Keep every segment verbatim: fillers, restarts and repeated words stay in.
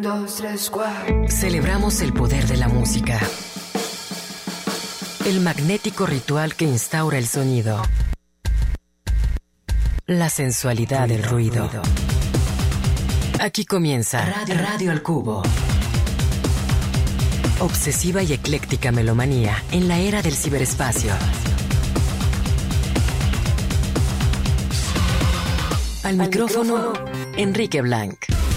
dos, tres, cuatro. Celebramos el poder de la música. El magnético ritual que instaura el sonido. La sensualidad del ruido. Aquí comienza Radio, Radio al Cubo. Obsesiva y ecléctica melomanía en la era del ciberespacio. Al, Al micrófono, micrófono, Enrique Blanc.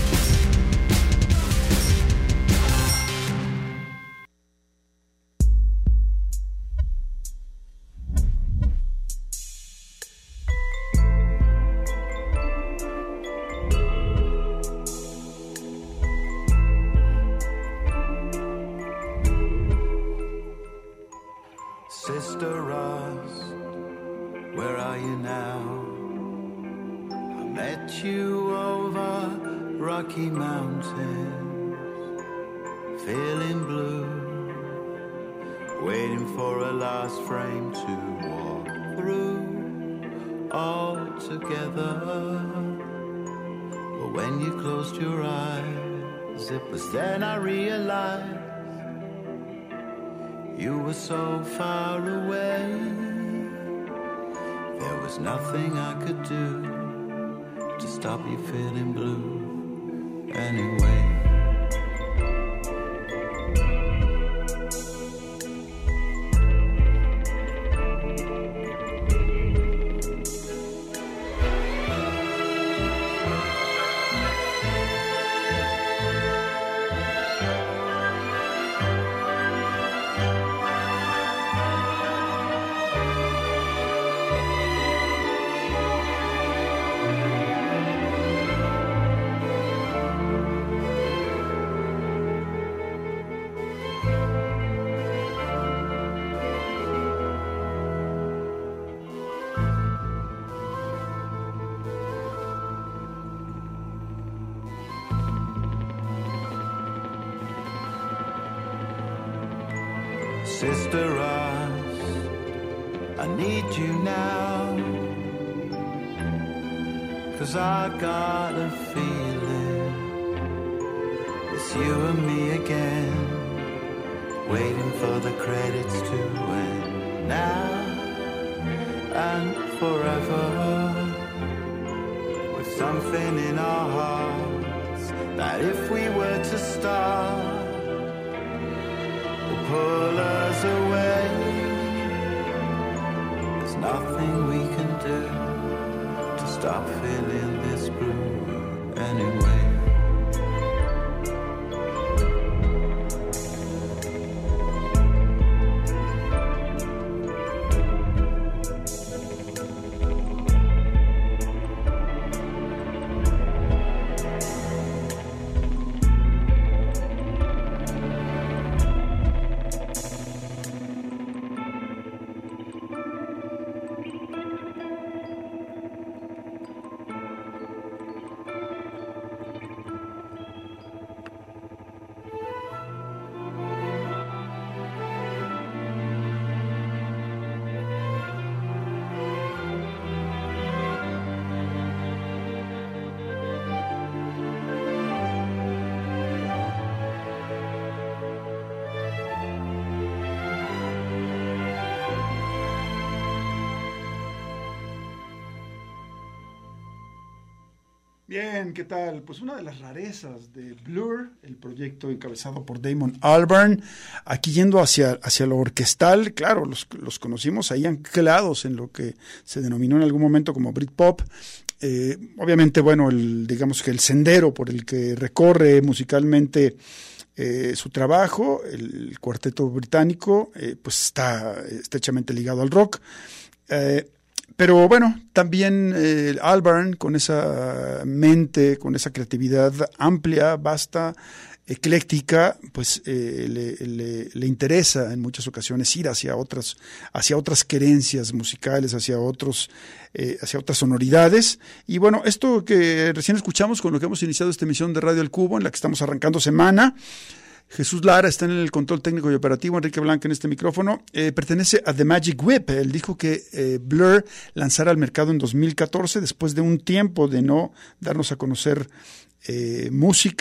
Sister Rust, where are you now? I met you over Rocky Mountains, feeling blue, waiting for a last frame to walk through all together. But when you closed your eyes, it was then I realized you were so far away. There was nothing I could do to stop you feeling blue anyway. Sister Rust, I need you now, 'cause I got a feeling it's you and me again, waiting for the credits to end now and forever, with something in our hearts that if we were to start pull us away. There's nothing we can do to stop feeling this blue anyway. Bien, ¿qué tal? Pues una de las rarezas de Blur, el proyecto encabezado por Damon Albarn, aquí yendo hacia, hacia lo orquestal. Claro, los, los conocimos ahí anclados en lo que se denominó en algún momento como Britpop. Eh, obviamente, bueno, el, digamos que el sendero por el que recorre musicalmente eh, su trabajo, el cuarteto británico, eh, pues está estrechamente ligado al rock. Eh, Pero bueno, también eh, Albarn, con esa mente, con esa creatividad amplia, vasta, ecléctica, pues eh, le, le, le interesa en muchas ocasiones ir hacia otras, hacia otras querencias musicales, hacia otros, eh, hacia otras sonoridades. Y bueno, esto que recién escuchamos, con lo que hemos iniciado esta emisión de Radio El Cubo, en la que estamos arrancando semana, Jesús Lara está en el control técnico y operativo, Enrique Blanc en este micrófono, eh, pertenece a The Magic Whip. Él dijo que eh, Blur lanzara al mercado en dos mil catorce, después de un tiempo de no darnos a conocer eh, música,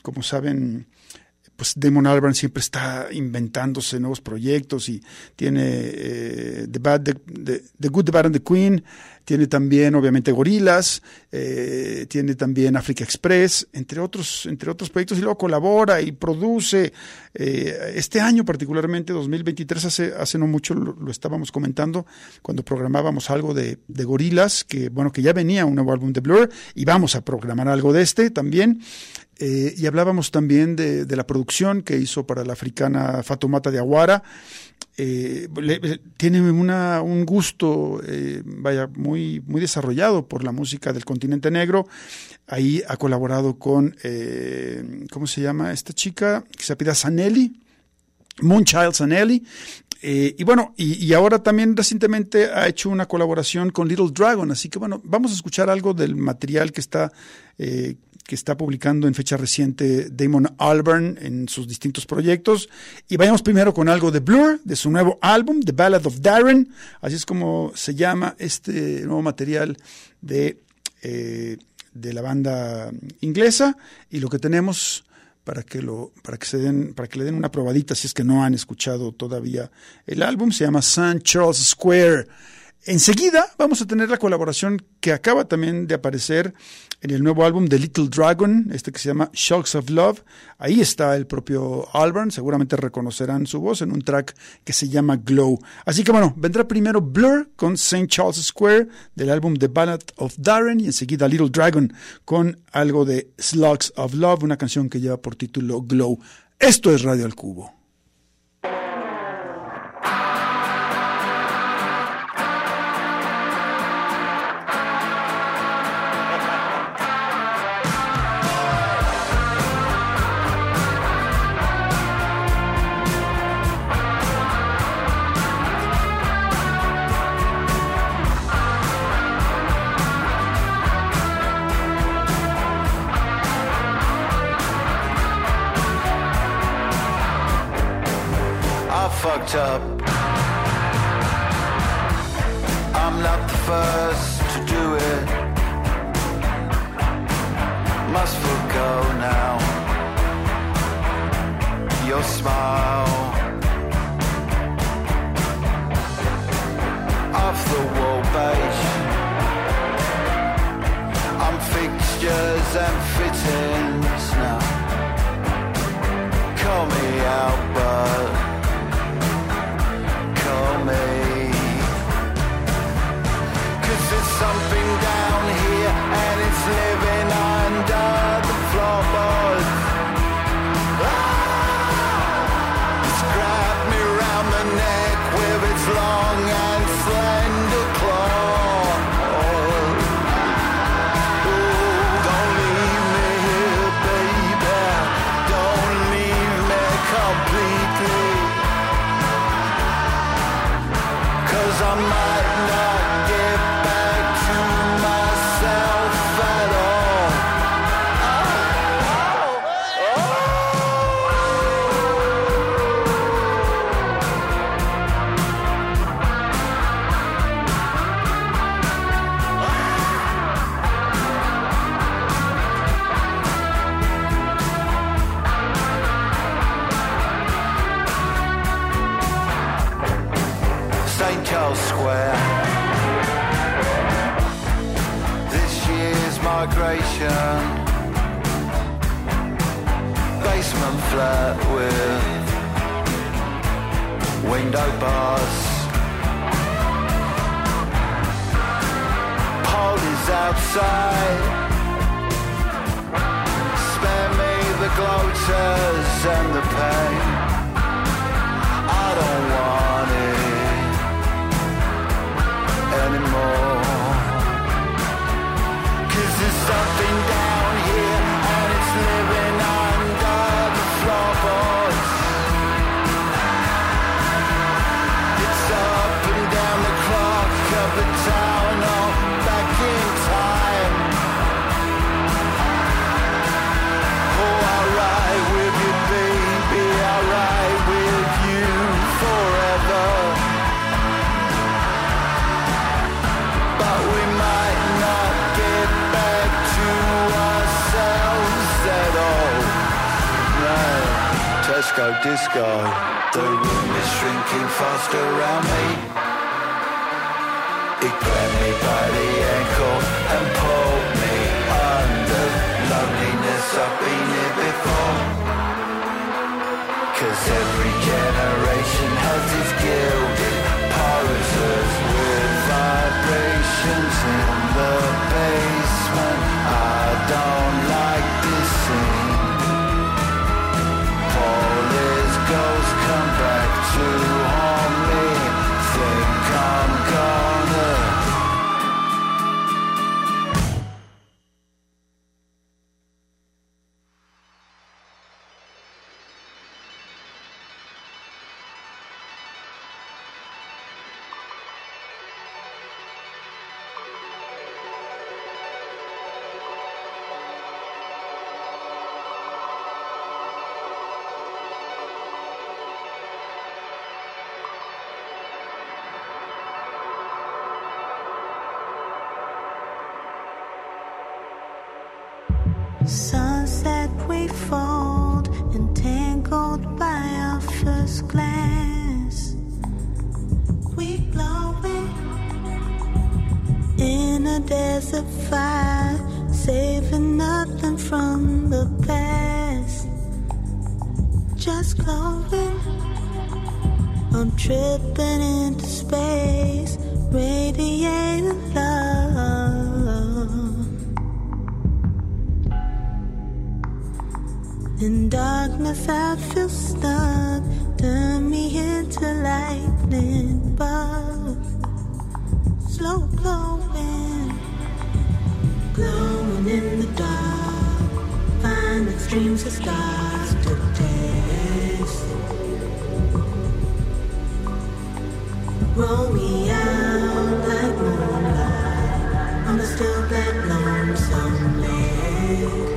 como saben, pues Damon Albarn siempre está inventándose nuevos proyectos y tiene eh, The, Bad, the, the, the Good, The Bad and The Queen, tiene también obviamente Gorillaz, eh, tiene también Africa Express, entre otros, entre otros proyectos, y luego colabora y produce. Eh, este año particularmente, dos mil veintitrés, hace, hace no mucho lo, lo estábamos comentando cuando programábamos algo de, de Gorillaz, que bueno, que ya venía un nuevo álbum de Blur, y vamos a programar algo de este también. Eh, y hablábamos también de, de la producción que hizo para la africana Fatoumata Diawara. Eh, le, le, tiene una, un gusto eh, vaya muy, muy desarrollado por la música del continente negro. Ahí ha colaborado con, eh, ¿cómo se llama esta chica? Que se apellida Zanelli, Moonchild Zanelli. Eh, y bueno, y, y ahora también recientemente ha hecho una colaboración con Little Dragon. Así que bueno, vamos a escuchar algo del material que está... Eh, que está publicando en fecha reciente Damon Albarn en sus distintos proyectos. Y vayamos primero con algo de Blur, de su nuevo álbum, The Ballad of Darren. Así es como se llama este nuevo material de, eh, de la banda inglesa. Y lo que tenemos para que lo, para que se den, para que le den una probadita, si es que no han escuchado todavía el álbum, se llama Saint Charles Square. Enseguida vamos a tener la colaboración que acaba también de aparecer en el nuevo álbum de Little Dragon, este que se llama Shocks of Love. Ahí está el propio Albarn, seguramente reconocerán su voz en un track que se llama Glow. Así que bueno, vendrá primero Blur con Saint Charles Square del álbum The Ballad of Darren, y enseguida Little Dragon con algo de Slugs of Love, una canción que lleva por título Glow. Esto es Radio al Cubo. Fucked up. I'm not the first to do it. Must forgo now. Your smile off the wall beige. I'm fixtures and fittings now. Call me out, but me, 'cause there's something down here and it's living under the floorboards. Ah! It's grabbed me round the neck with its long and slender claw. Oh, don't leave me here, baby. Don't leave me completely. I might not get back to myself at all. Oh, oh, Saint Charles Square. This year's migration. Basement flat with window bars. Paul is outside. Spare me the gloaters and the pain. I don't want it anymore, 'cause there's something down here and it's living under the floorboards. It's up and down the clock of the town, all back in time. Oh, I'll ride with you, baby, I'll ride disco, disco. The room is shrinking fast around me. It grabbed me by the ankle and pulled me under. Loneliness, I've been here before. Cause every generation has its gilded pulses with vibrations in the basement. I don't like this scene. All his ghosts come back to haunt me. Think I'm gonna Sunset we fold, entangled by our first glance. We glowing in a desert fire, saving nothing from the past. Just glowing, I'm tripping into space, radiating love. In darkness I feel stuck, turn me into lightning bugs. Slow glowing, glowing in the dark, find extremes of stars to taste. Roll me out like moonlight on a still black lonesome lake.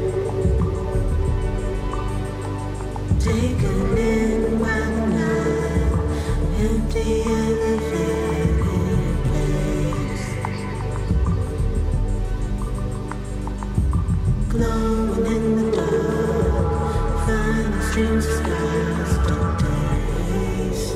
Taken in by the night, empty elevated place. Glowing in the dark, find the streams of stars to taste.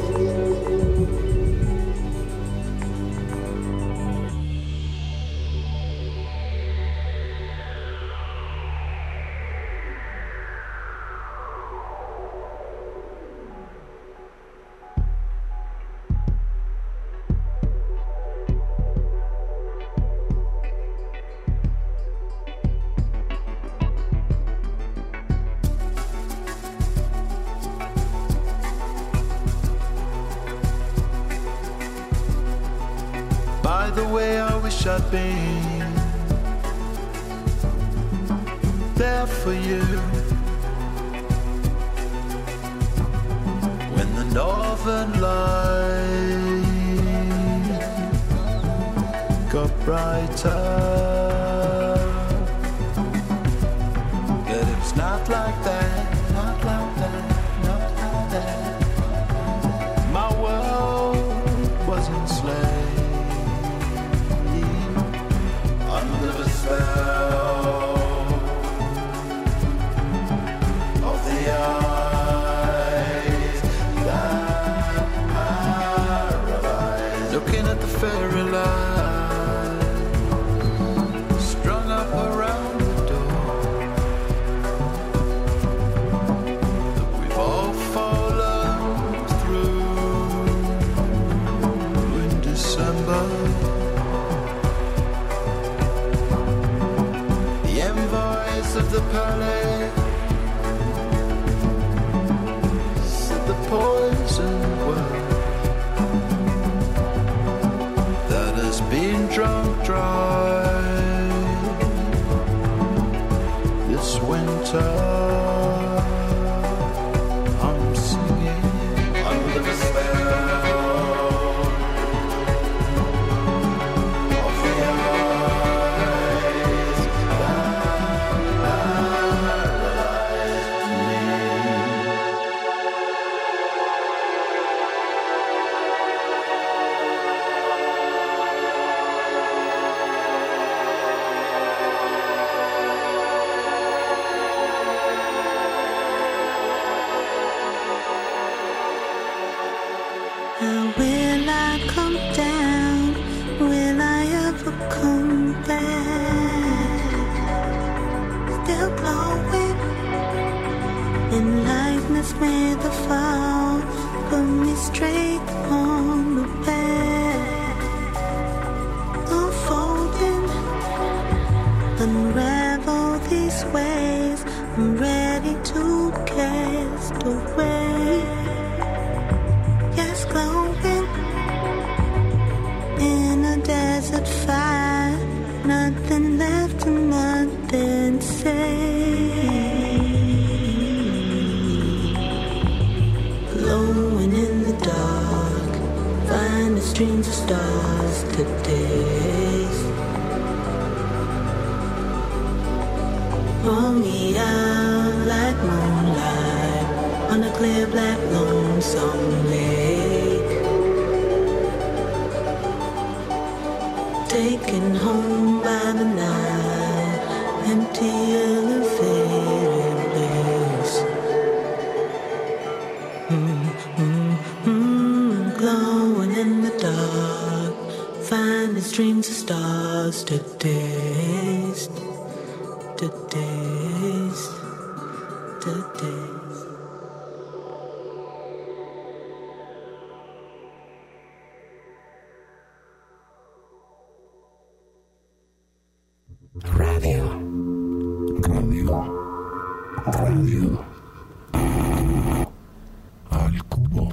The way I wish I'd been there for you when the northern light got brighter. But it's not like that, not like that, not like that. My world was enslaved under the spell of the eyes that paralyze. Looking at the fairy light strung up around the door. come back, still glowing in lightness with the fall, put me straight on the path, unfolding, unravel these ways, I'm ready to cast away. Yes, glowing in a desert fire, nothing left and nothing saved. Glowing in the dark, find the streams of stars today. Pull me out like moonlight on a clear black lonesome lake, taken home by the night, empty elevated place. Mm-hmm. Glowing in the dark, find the streams of stars to taste, to taste, to taste. Radio, radio, radio, al cubo.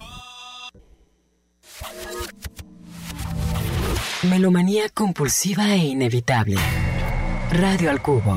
Melomanía compulsiva e inevitable. Radio al cubo.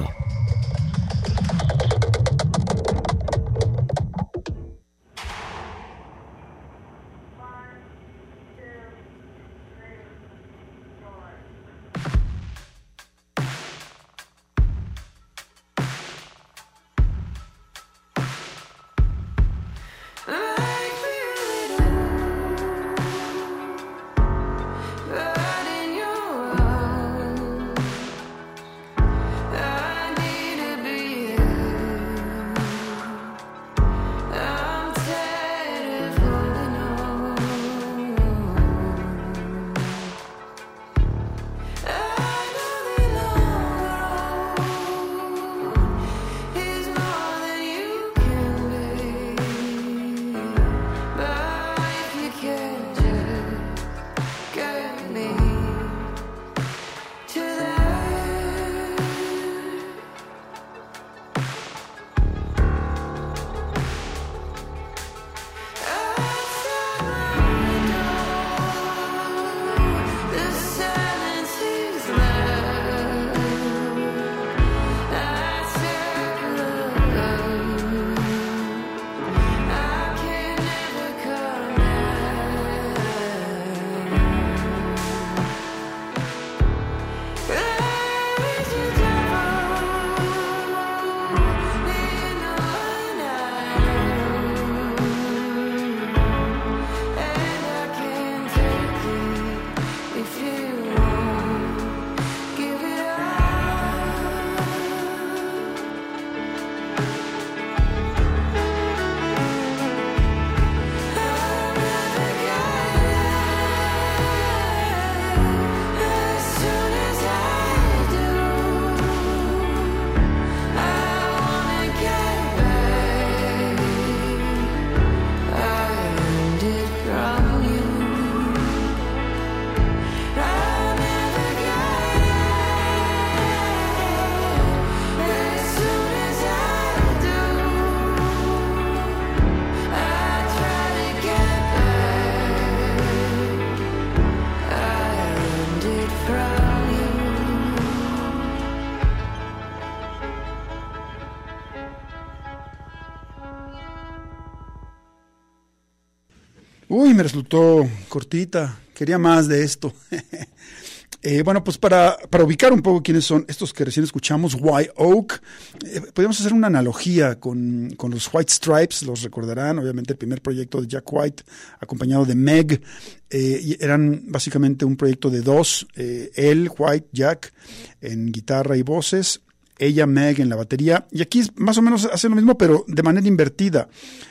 Uy, me resultó cortita, quería más de esto. eh, bueno, pues para, para ubicar un poco quiénes son estos que recién escuchamos, White Oak, eh, podemos hacer una analogía con, con los White Stripes, los recordarán, obviamente el primer proyecto de Jack White, acompañado de Meg, eh, y eran básicamente un proyecto de dos, eh, él, White, Jack, en guitarra y voces, ella, Meg, en la batería, y aquí más o menos hace lo mismo, pero de manera invertida.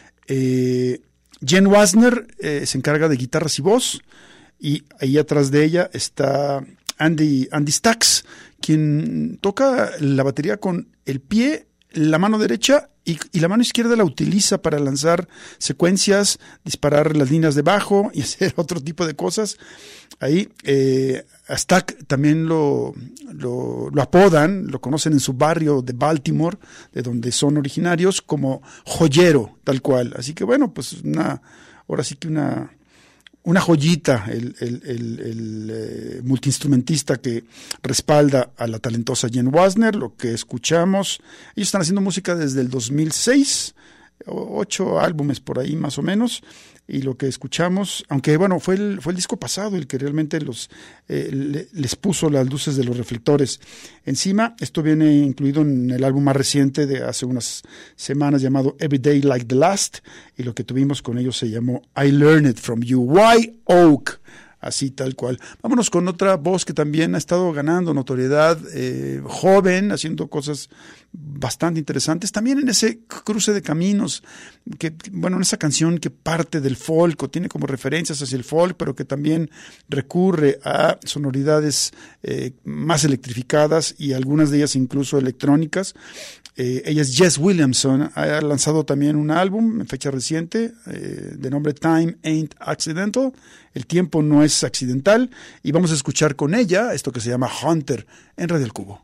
Eh, Jen Wasner eh, se encarga de guitarras y voz, y ahí atrás de ella está Andy, Andy Stax, quien toca la batería con el pie, la mano derecha y, y la mano izquierda la utiliza para lanzar secuencias, disparar las líneas de bajo y hacer otro tipo de cosas. Ahí eh, a Stack también lo, lo, lo apodan, lo conocen en su barrio de Baltimore, de donde son originarios, como joyero, tal cual. Así que bueno, pues una, ahora sí que una... Una joyita, el, el, el, el eh, multiinstrumentista que respalda a la talentosa Jen Wasner, lo que escuchamos. Ellos están haciendo música desde el dos mil seis, ocho álbumes por ahí más o menos, y lo que escuchamos, aunque bueno, fue el, fue el disco pasado el que realmente los eh, le, les puso las luces de los reflectores encima. Esto viene incluido en el álbum más reciente de hace unas semanas llamado Every Day Like the Last, y lo que tuvimos con ellos se llamó I Learned It From You, Wye Oak. Así tal cual. Vámonos con otra voz que también ha estado ganando notoriedad, eh, joven, haciendo cosas bastante interesantes. También en ese cruce de caminos, que bueno, en esa canción que parte del folk, o tiene como referencias hacia el folk, pero que también recurre a sonoridades eh, más electrificadas y algunas de ellas incluso electrónicas. Eh, ella es Jess Williamson, ha lanzado también un álbum en fecha reciente eh, de nombre Time Ain't Accidental, el tiempo no es accidental, y vamos a escuchar con ella esto que se llama Hunter en Radio El Cubo.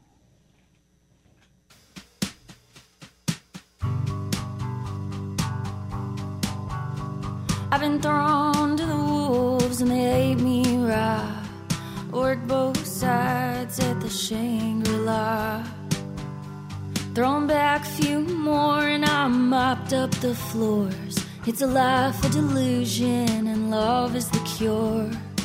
I've been thrown to the wolves and they ate me raw. Worked both sides at the Shangri-La. Thrown back a few more and I mopped up the floors. It's a life of delusion and love is the cure.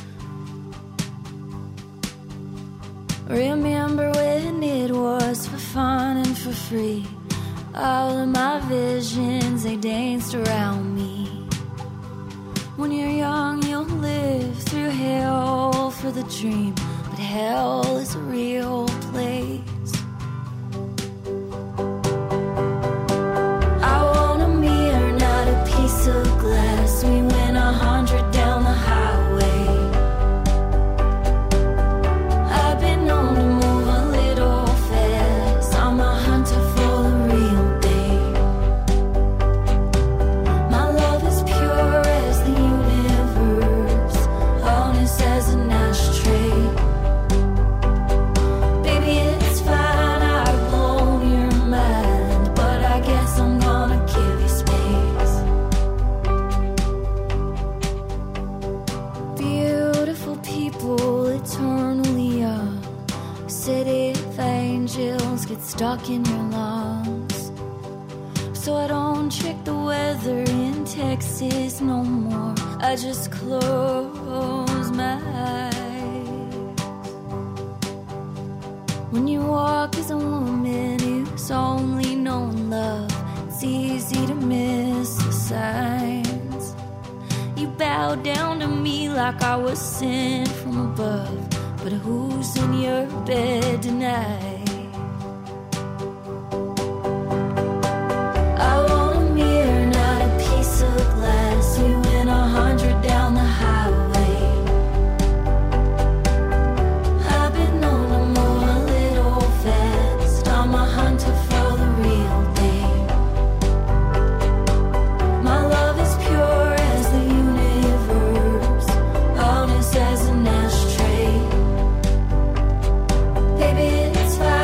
Remember when it was for fun and for free. All of my visions, they danced around me. When you're young, you'll live through hell for the dream, but hell is a real place. Of glass, we went a hundred down the highway. I've been known to move a little fast. I'm a hunter for the real day. My love is pure as the universe, honest as an ashtray. Baby, it's fine, I've blown your mind, but I guess I'm gonna give you space. Eternally young, city of angels get stuck in your lungs. So I don't check the weather in Texas no more. I just close my eyes. When you walk as a woman who's only known love, it's easy to miss the signs. You bowed down to me like I was sent from above. But who's in your bed tonight? I want a mirror, not a piece of glass. We went a hundred down the highway. I've been known to move a little fast. I'm a hunter for the real day. My love is pure as the universe, honest as an ashtray. Baby, it's fine.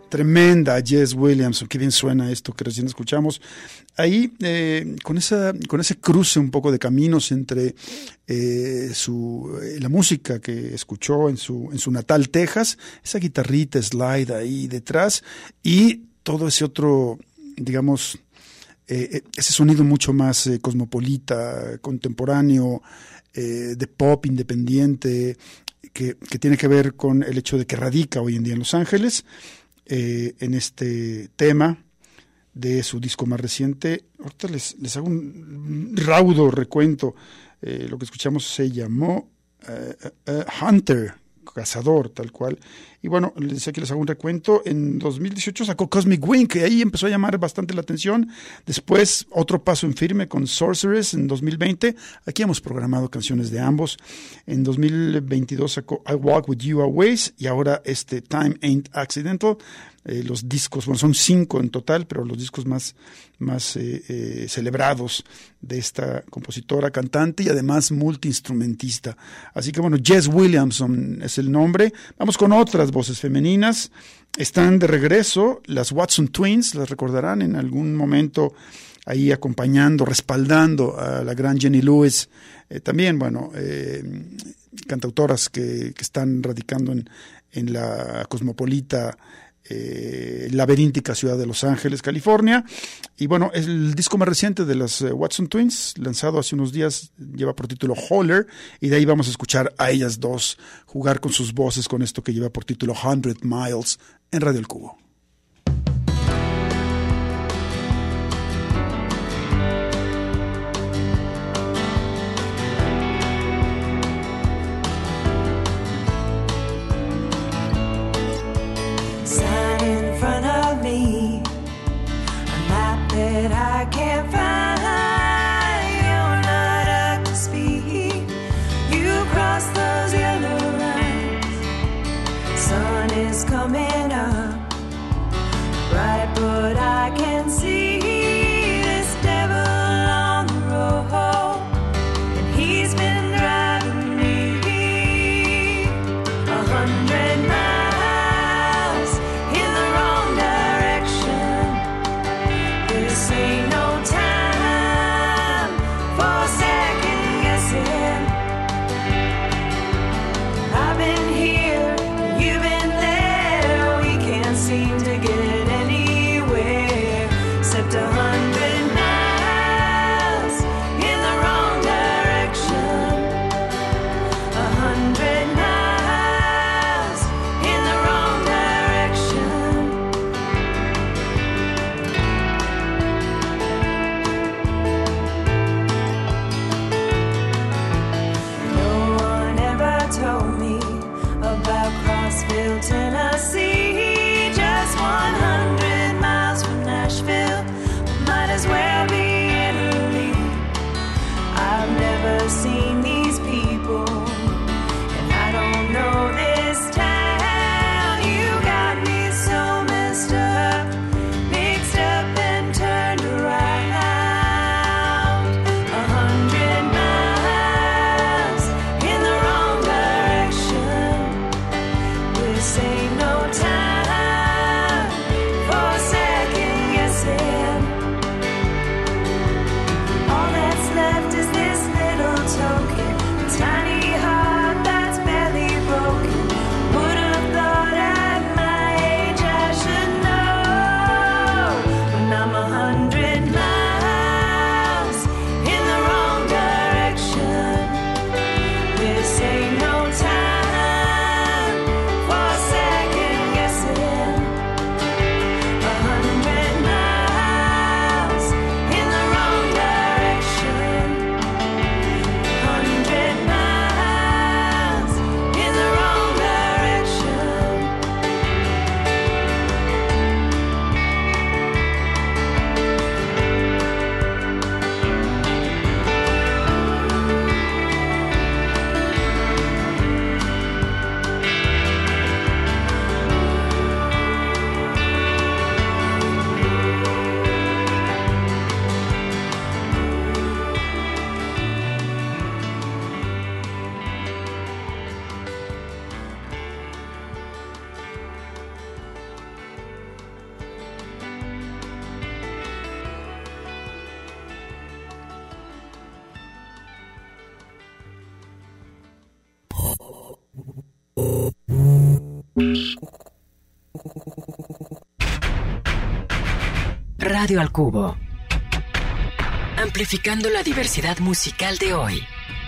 Tremenda Jess Williams, qué bien suena esto que recién escuchamos. Ahí, eh, con esa, con ese cruce un poco de caminos entre eh, su, eh, la música que escuchó en su, en su natal Texas, esa guitarrita slide ahí detrás, y todo ese otro, digamos, eh, ese sonido mucho más eh, cosmopolita, contemporáneo, eh, de pop independiente, que, que tiene que ver con el hecho de que radica hoy en día en Los Ángeles. Eh, en este tema de su disco más reciente. Ahorita les, les hago un raudo recuento. Eh, lo que escuchamos se llamó uh, uh, Hunter, cazador, tal cual. Y bueno, les decía que les hago un recuento. En dos mil dieciocho sacó Cosmic Wing, que ahí empezó a llamar bastante la atención. Después, otro paso en firme con Sorceress en dos mil veinte. Aquí hemos programado canciones de ambos. En dos mil veintidós sacó I Walk With You Always, y ahora este Time Ain't Accidental. Eh, los discos, bueno, son cinco en total, pero los discos más, más eh, eh, celebrados de esta compositora, cantante y además multiinstrumentista. Así que bueno, Jess Williamson es el nombre. Vamos con otras voces femeninas. Están de regreso las Watson Twins, las recordarán en algún momento ahí acompañando, respaldando a la gran Jenny Lewis. Eh, también, bueno, eh, cantautoras que, que están radicando en, en la cosmopolita Eh, laberíntica ciudad de Los Ángeles, California. Y bueno, el disco más reciente de las eh, Watson Twins, lanzado hace unos días, lleva por título Holler, y de ahí vamos a escuchar a ellas dos jugar con sus voces con esto que lleva por título Hundred Miles en Radio El Cubo. I can't find, you're not up to speed. You cross those yellow lines. Sun is coming up, right? But I can see this devil on the road, and he's been driving me a hundred miles in the wrong direction. This ain't no time for second guessing. I've been here, you've been there. We can't seem to get anywhere except a hundred miles in the wrong direction. A hundred miles in the wrong direction. No one ever told me about Crossville, Tennessee. Just one hundred miles from Nashville, might as well be Italy. I've never seen these people, and I don't know this town. You got me so messed up, mixed up and turned around. A hundred miles in the wrong direction. This ain't no time for second guessing. Radio al Cubo. Amplificando la diversidad musical de hoy.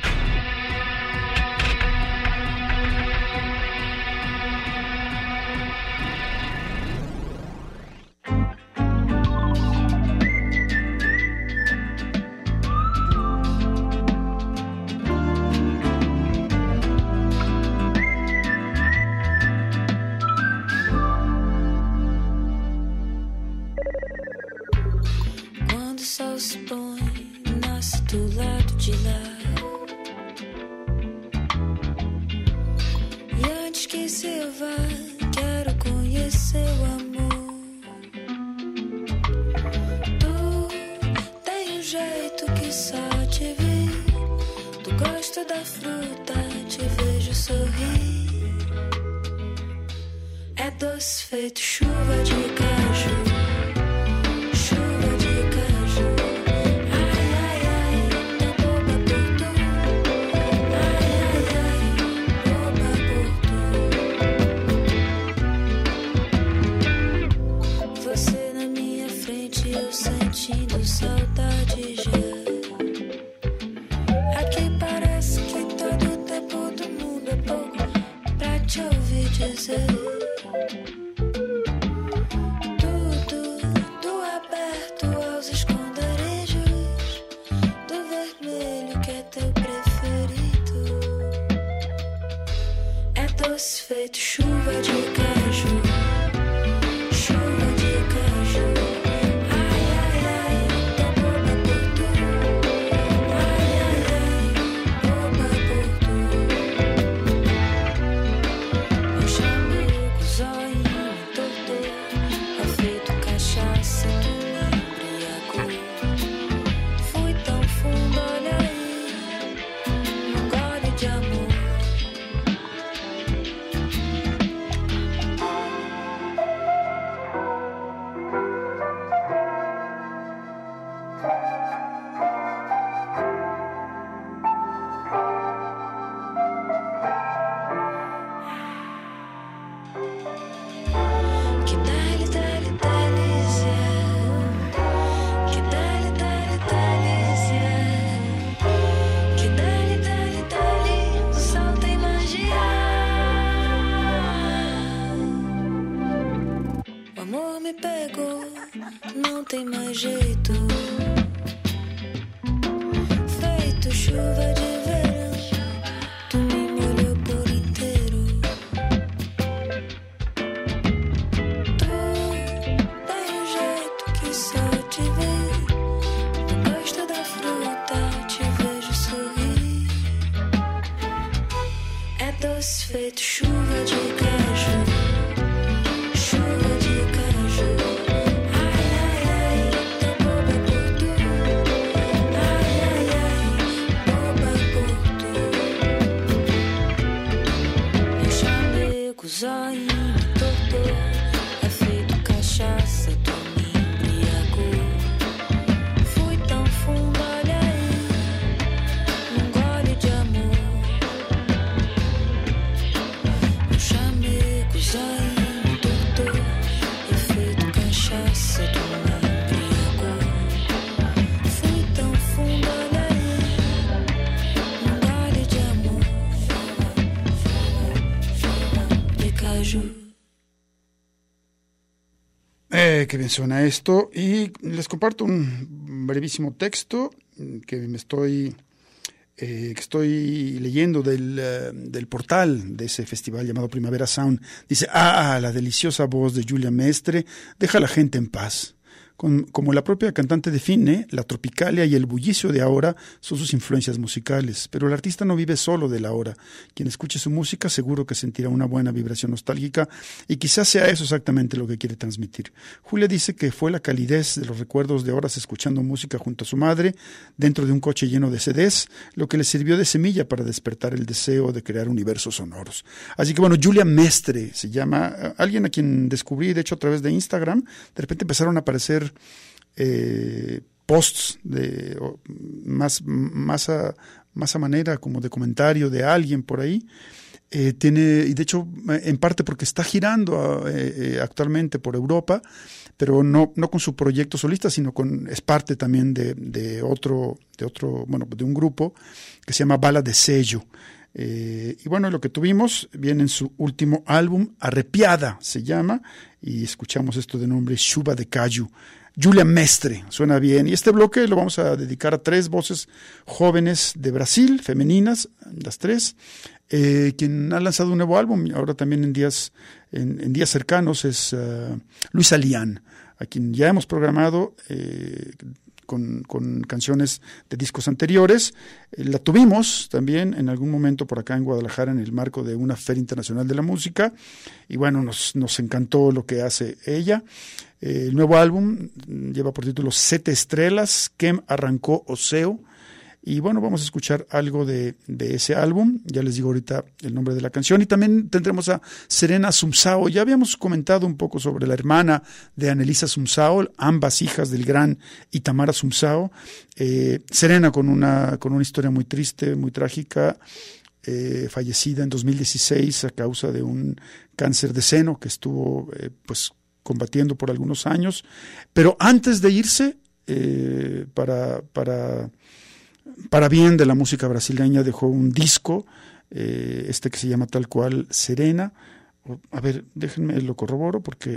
Eh, qué bien suena esto, y les comparto un brevísimo texto que me estoy eh, que estoy leyendo del, uh, del portal de ese festival llamado Primavera Sound. Dice: ah, la deliciosa voz de Giulia Mestre deja a la gente en paz. Con, como la propia cantante define, la tropicalia y el bullicio de ahora son sus influencias musicales, pero el artista no vive solo de la hora. Quien escuche su música seguro que sentirá una buena vibración nostálgica, y quizás sea eso exactamente lo que quiere transmitir. Julia dice que fue la calidez de los recuerdos de horas escuchando música junto a su madre, dentro de un coche lleno de C Ds, lo que le sirvió de semilla para despertar el deseo de crear universos sonoros. Así que bueno, Giulia Mestre se llama, alguien a quien descubrí, de hecho, a través de Instagram. De repente empezaron a aparecer Eh, posts de o, más, más, a, más a manera como de comentario de alguien por ahí, Eh, tiene, y de hecho, en parte porque está girando eh, eh, actualmente por Europa, pero no, no con su proyecto solista, sino con, es parte también de, de otro, de otro, bueno, de un grupo que se llama Bala de Sello. Eh, y bueno, lo que tuvimos viene en su último álbum, Arrepiada se llama, y escuchamos esto de nombre Chuva de Caju. Julia Mestre, suena bien. Y este bloque lo vamos a dedicar a tres voces jóvenes de Brasil, femeninas, las tres, eh, quien ha lanzado un nuevo álbum, ahora también en días, en, en días cercanos, es uh, Luisa Lián, a quien ya hemos programado eh, con, con canciones de discos anteriores. Eh, la tuvimos también en algún momento por acá en Guadalajara en el marco de una Feria Internacional de la Música, y bueno, nos, nos encantó lo que hace ella. Eh, el nuevo álbum lleva por título Sete Estrelas, Quem Arrancó o Seu. Y bueno, vamos a escuchar algo de, de ese álbum. Ya les digo ahorita el nombre de la canción. Y también tendremos a Serena Assunção. Ya habíamos comentado un poco sobre la hermana de Anelisa Assunção, ambas hijas del gran Itamar Assunção. Eh, Serena con una, con una historia muy triste, muy trágica, eh, fallecida en dos mil dieciséis a causa de un cáncer de seno que estuvo eh, pues combatiendo por algunos años. Pero antes de irse, eh, para... para Para bien de la música brasileña, dejó un disco, eh, este que se llama tal cual Serena. A ver, déjenme lo corroboro porque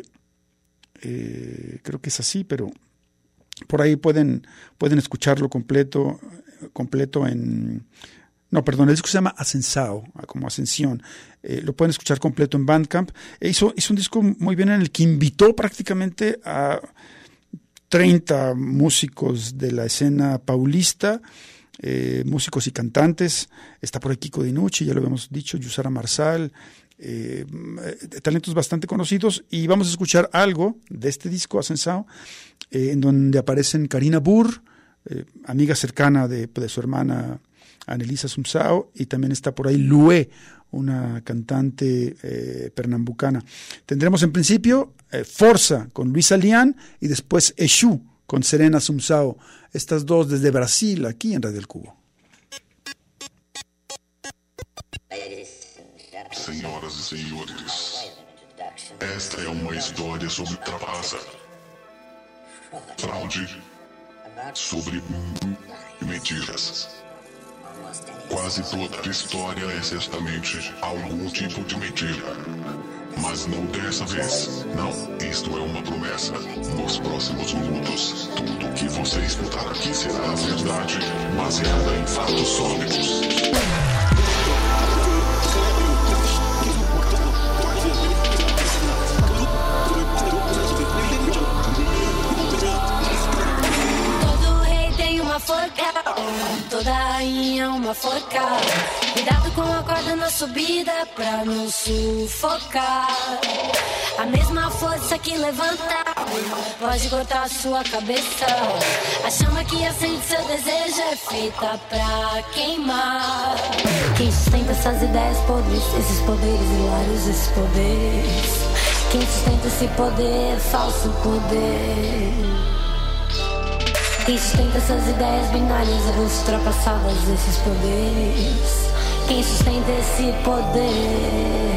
eh, creo que es así, pero por ahí pueden, pueden escucharlo completo, completo en... No, perdón, el disco se llama Ascensão, como Ascensión. Eh, lo pueden escuchar completo en Bandcamp. E hizo, hizo un disco muy bien en el que invitó prácticamente a treinta músicos de la escena paulista, eh, músicos y cantantes. Está por aquí Kiko Dinucci, ya lo habíamos dicho, Yusara Marsal, eh, talentos bastante conocidos. Y vamos a escuchar algo de este disco, Ascensão, eh, en donde aparecen Karina Burr, eh, amiga cercana de, de su hermana Anelisa Assunção, y también está por ahí Lué, una cantante eh, pernambucana. Tendremos en principio eh, Forza con Luisa Lián y después Exu con Serena Assunção. Estas dos desde Brasil, aquí en Radio El Cubo. Senhoras e senhores, esta é uma história sobre trapaça, fraude, sobre mentiras. Quase toda a história é certamente algum tipo de mentira. Mas não dessa vez. Não, isto é uma promessa. Nos próximos minutos, tudo que você escutar aqui será a verdade, baseada em fatos sólidos. Forca, toda rainha uma forca. Cuidado com a corda na subida pra não sufocar. A mesma força que levanta pode cortar a sua cabeça. A chama que acende seu desejo é feita pra queimar. Quem sustenta essas ideias podres, esses poderes hilários, esses poderes. Quem sustenta esse poder, falso poder. Quem sustenta essas ideias binárias, ultrapassadas, esses poderes. Quem sustenta esse poder?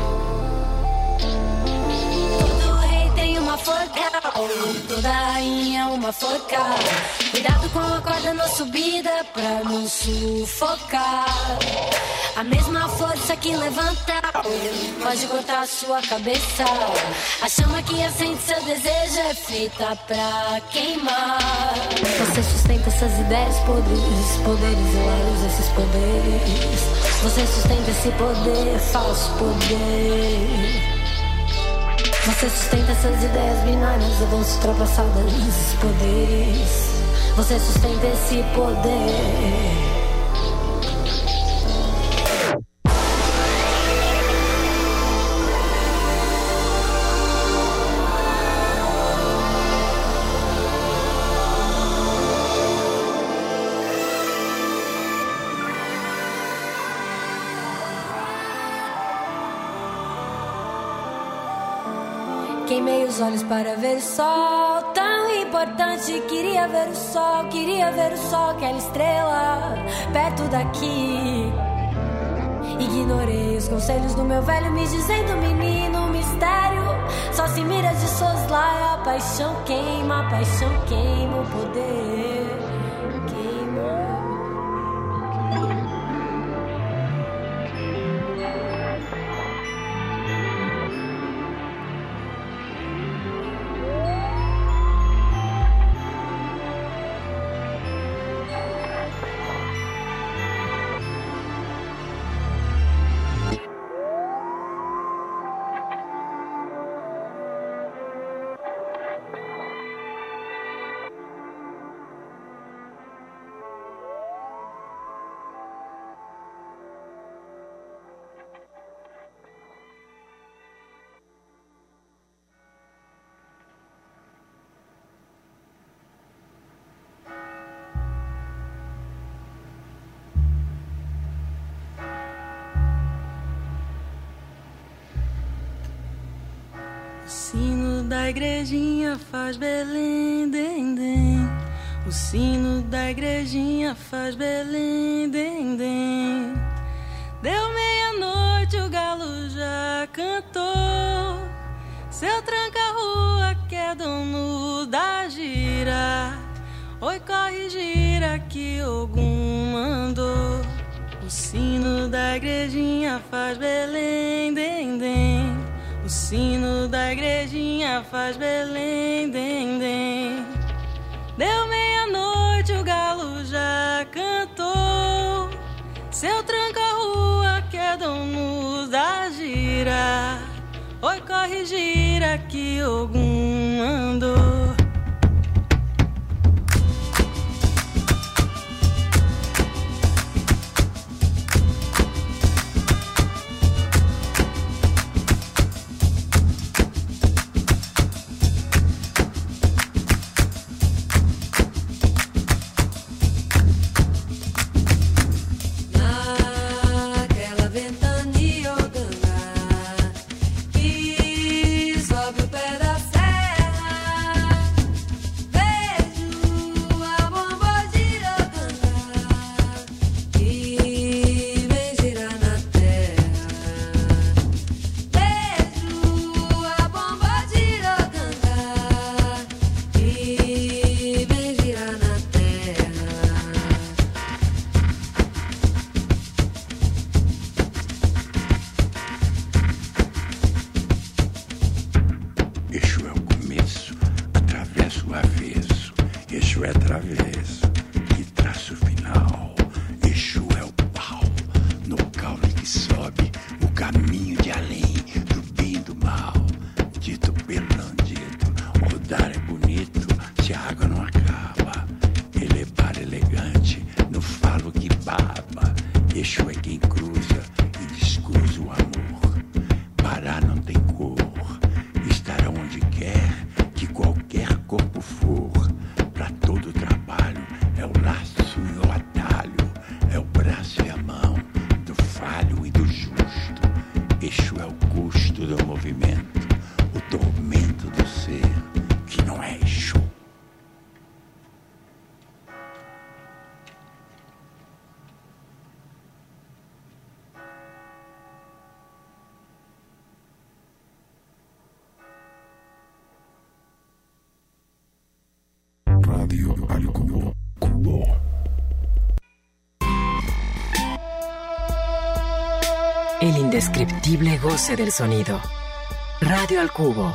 Todo rei tem uma forca, toda rainha uma forca. Cuidado com a corda na subida pra não sufocar. A mesma força que levanta pode cortar a sua cabeça. A chama que acende seu desejo é feita pra queimar. Você sustenta essas ideias podres, esses poderes hilários, esses poderes. Você sustenta esse poder, falso poder. Você sustenta essas ideias binárias, avanços ultrapassadas, esses poderes. Você sustenta esse poder. Queimei os olhos para ver o sol, tão importante. Queria ver o sol, queria ver o sol, aquela estrela perto daqui. Ignorei os conselhos do meu velho me dizendo, menino, mistério só se mira de soslaio. A paixão queima, a paixão queima, o poder queima. O sino da igrejinha faz Belém, dem, dem. O sino da igrejinha faz Belém, dem, dem. Deu meia-noite, o galo já cantou. Seu tranca-rua que é dono da gira. Oi, corre, gira que Ogum mandou. O sino da igrejinha faz Belém, dem, dem. O sino da igrejinha faz Belém, dem, dem. Deu meia-noite, o galo já cantou. Seu tranca-rua que é dono da gira. Oi, corre, gira que Ogum mandou. El indescriptible goce del sonido. Radio al Cubo.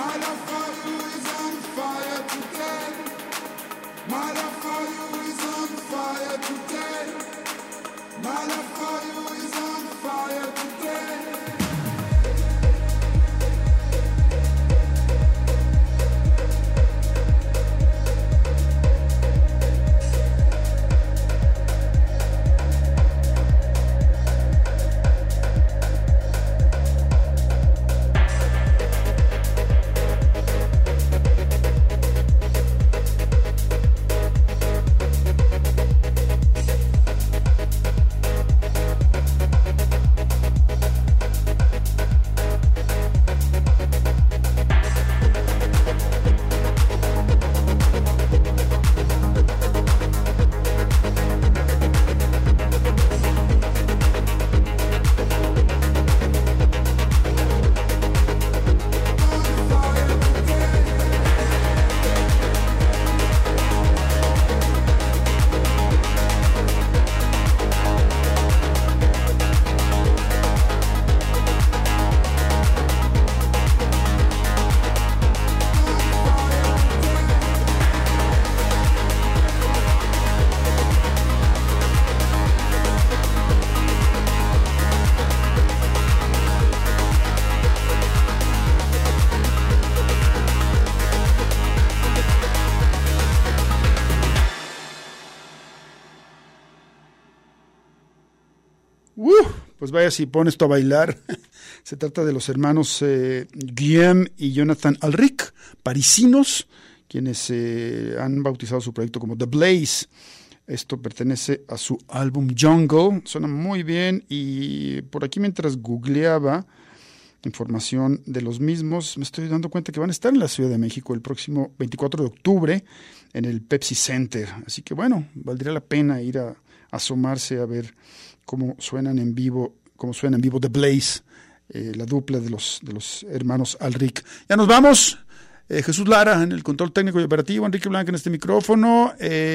Uh, pues vaya si pone esto a bailar. Se trata de los hermanos eh, Guillaume y Jonathan Alric, parisinos, quienes eh, han bautizado su proyecto como The Blaze. Esto pertenece a su álbum Jungle, suena muy bien, y por aquí mientras googleaba información de los mismos, me estoy dando cuenta que van a estar en la Ciudad de México el próximo veinticuatro de octubre en el Pepsi Center. Así que bueno, valdría la pena ir a, a asomarse a ver cómo suenan en vivo, cómo suena en vivo The Blaze, eh, la dupla de los, de los hermanos Alric. Ya nos vamos. Eh, Jesús Lara en el control técnico y operativo, Enrique Blanca en este micrófono,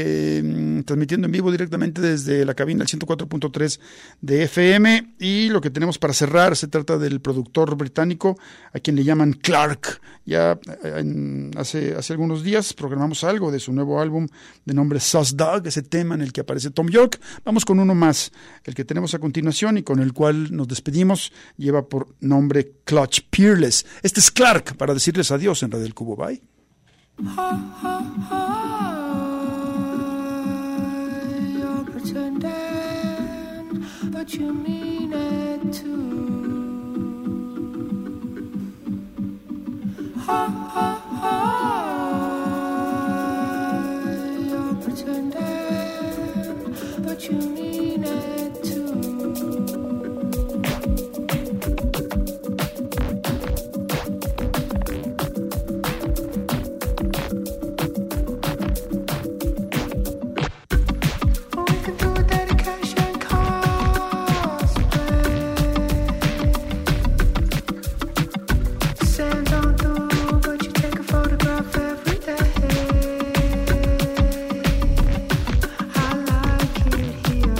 eh, transmitiendo en vivo directamente desde la cabina del ciento cuatro punto tres de F M, y lo que tenemos para cerrar se trata del productor británico a quien le llaman Clark. Ya en, hace, hace algunos días programamos algo de su nuevo álbum de nombre Sus Dog, ese tema en el que aparece Tom York. Vamos con uno más, el que tenemos a continuación y con el cual nos despedimos, lleva por nombre Clutch Peerless. Este es Clark para decirles adiós en Radio del Cubo. Bye. Ha, ha, ha. You're pretending, but you mean it too. Ha, ha, ha. You're pretending, but you mean it too. Here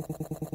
Cu- cu- cu-